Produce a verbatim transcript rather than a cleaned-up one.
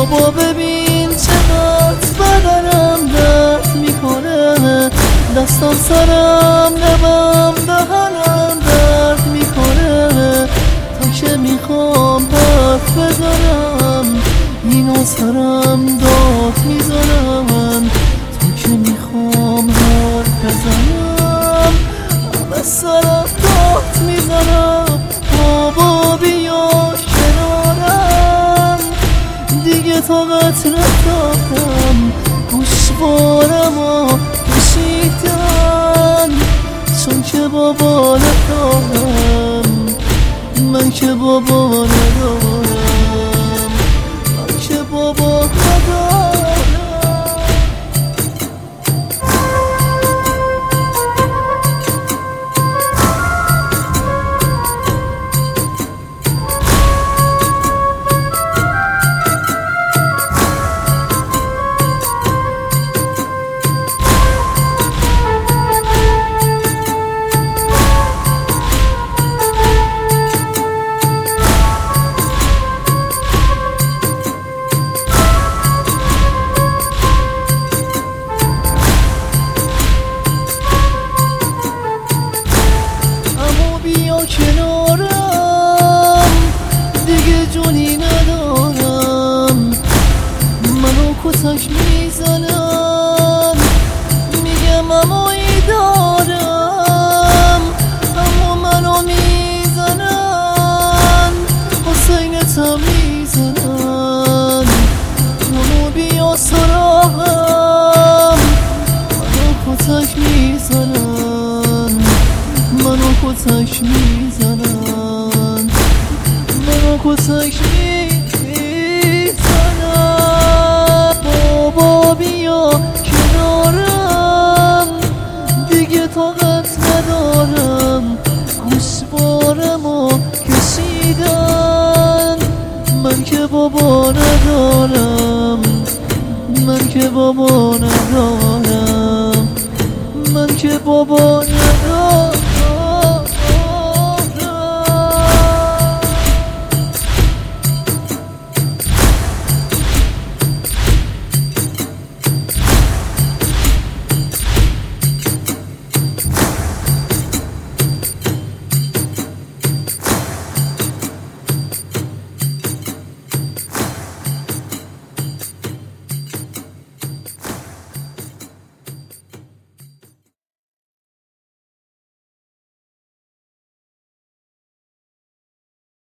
بابا ببین چقدر بدنم درد میکنه، دستم سرم لبم دهنم درد میکنه. تا که میخوام حرف بزنم اینا سرم داد میزنم. تا که میخوام حرف بزنم همه سرم داد میزنم. بابا بیا کنارم دیگه طاقت ندارم، گوشوارم و کشیدن چون که بابا ندارم. من که بابا ندارم، من که بابا ندارم. کنارم دیگه جونی ندارم، منو کتک میزنن میگم امایی دارم، اما منو میزنن حسینتم میزنن. منو بیا سراغم منو کتک میزنن، منو کتک میزنن، منو کتک میزنن. بابا بیا کنارم دیگه طاقت ندارم، گوشوارمو کشیدن. من که بابا ندارم، من که بابا ندارم، من که بابا ندارم.